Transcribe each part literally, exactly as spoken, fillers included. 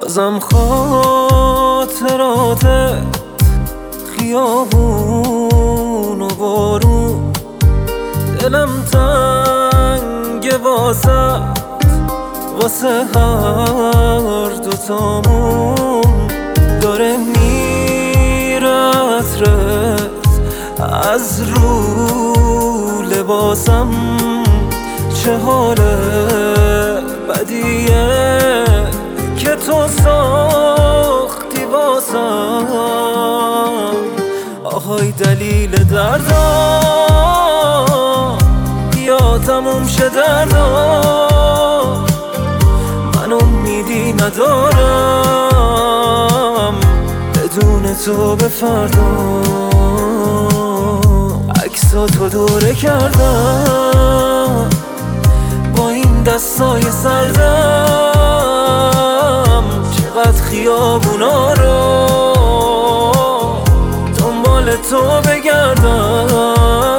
بازم خاطراتت خیابون و بارون، دلم تنگ واسه واسه هر دوتامون. داره میره عطرت از رو لباسم، چه حال بدیه که تو ساختی واسم. آهای دلیل دردم بیا تموم شه دردم، من امیدی ندارم بدون تو به فردا. عکساتو دوره کردم با این دستای سردم، چقدر خیابونا رو دنبال تو بگردم.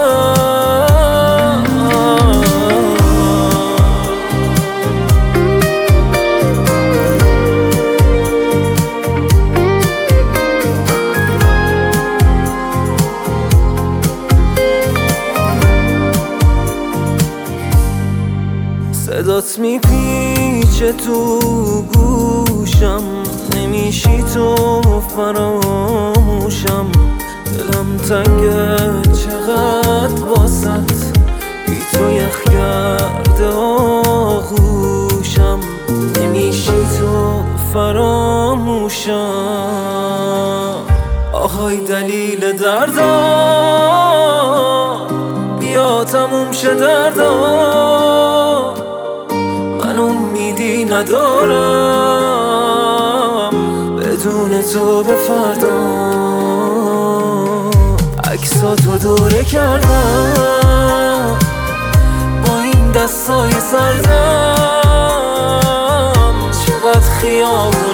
صدات میپیچه تو گوشم، نمیشی تو فراموشم. دلم تنگه چقدر واسط، بی تو یخ کرده آغوشم. نمیشی تو فراموشم. آهای دلیل دردم بیا تموم شه دردم، من امیدی ندارم بدون تو به فردا. عکساتو دوره کردم با این دستای سردم، چقدر خیابون